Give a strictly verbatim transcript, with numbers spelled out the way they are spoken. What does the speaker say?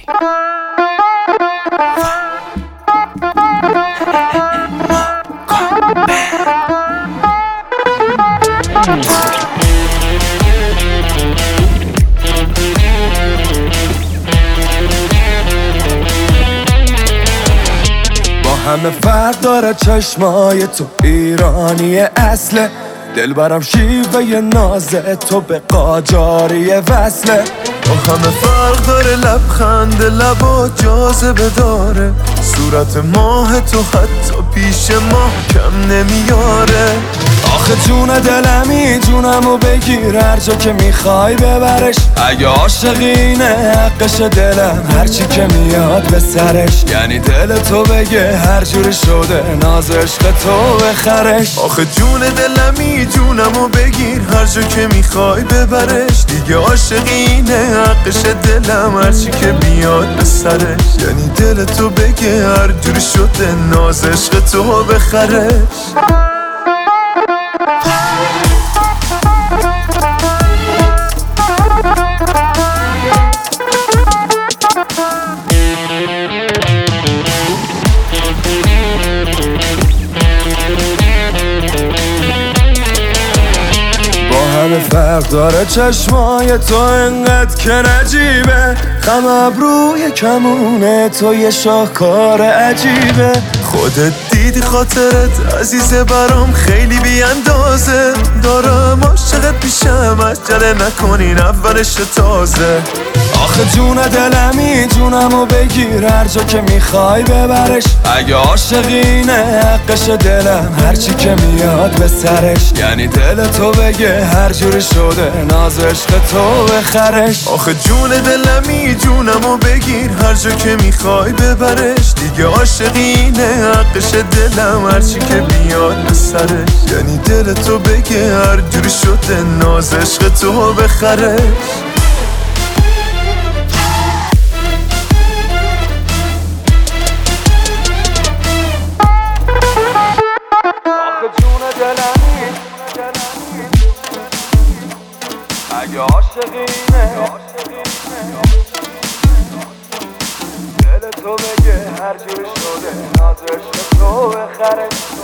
همه فرق داره چشمای تو ایرانی اصله، دل برم شیوه نازه تو به قاجاری وصله. با همه فرق داره لبخند لبا جاذبه داره، صورت ماه تو حتی پیش ما کم نمیاره. آخه جون دلمی جونمو بگیر هر جا که میخوای ببرش، اگه عاشقینه حقش دلم هرچی که میاد به سرش، یعنی دل تو بگه هر جوری شده ناز عشق تو بخرش. آخه جون دلمی جونمو بگیر هر جا که میخوای ببرش، دیگه عاشقینه حقش دلم هرچی که بیاد به سرش، یعنی دل تو بگه هر جوری شده ناز عشق تو بخرش. همه فرق داره چشمای تو انقدر که نجیبه، خم ابروی کمونه تو یه شاهکار عجیبه. خودت دیدی خاطرت عزیزه برام خیلی بی اندازه، دارم عاشقت پیشم عجله نکنین اولش تازه. آخه جون دلمی جونمو بگیر هر جا که میخوای ببرش، اگه عاشقینه حقش دلم هرچی که میاد به سرش، یعنی دل تو بگه هر جوری شده ناز عشق تو بخرش. آخه جون دلمی جونمو بگیر هر جا که میخوای ببرش، دیگه عاشقینه حقش دلم هرچی که بیاد به سرش، یعنی دل تو بگه هر جوری شده ناز عشق تو بخرش. اگه عاشقینه دل تو بگه هر جوری شده ناز عشق تو بخرش.